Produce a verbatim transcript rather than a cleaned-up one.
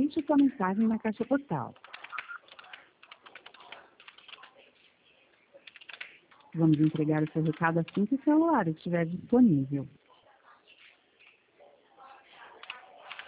Deixe sua mensagem na caixa postal. Vamos entregar o seu recado assim que o celular estiver disponível.